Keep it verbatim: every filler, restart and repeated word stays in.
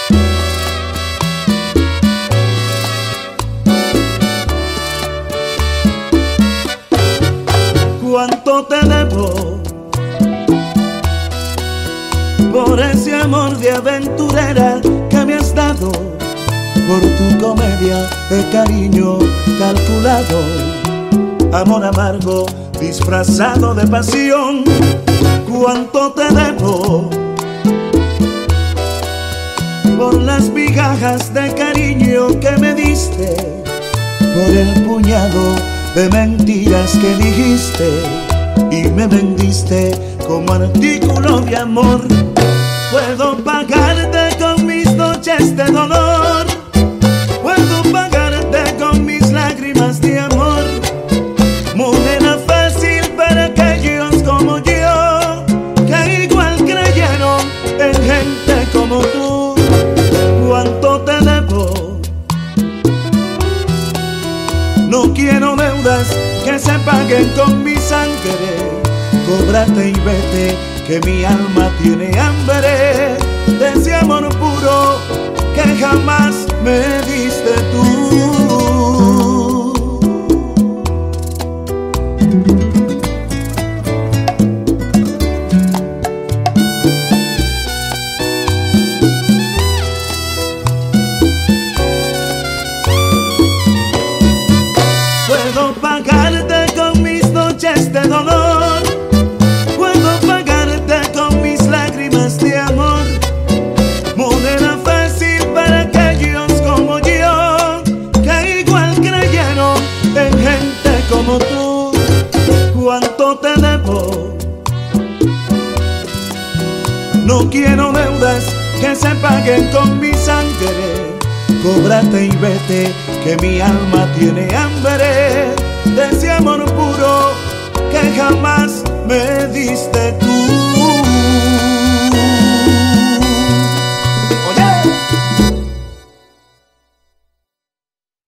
Cuánto te debo por ese amor de aventurera que me has dado, por tu comedia de cariño calculado, amor amargo disfrazado de pasión. Cuánto te debo por las migajas de cariño que me diste, por el puñado de mentiras que dijiste y me vendiste como artículo de amor. Puedo pagarte con mis noches de dolor, puedo pagarte con mis lágrimas de amor. Moneda fácil para aquellos como yo, que igual creyeron en gente como tú. Cuánto te debo, no quiero deudas que se paguen con mi sangre. Cóbrate y vete, que mi alma tiene hambre de ese amor puro que jamás me diste tú. Puedo pagarte con mis noches de dolor, puedo pagarte con mis lágrimas de amor. Moneda fácil para aquellos como yo, que igual creyeron en gente como tú. Cuánto te debo, no quiero deudas que se paguen con mi sangre. Cóbrate y vete, que mi alma tiene hambre de ese amor puro que jamás me diste tú.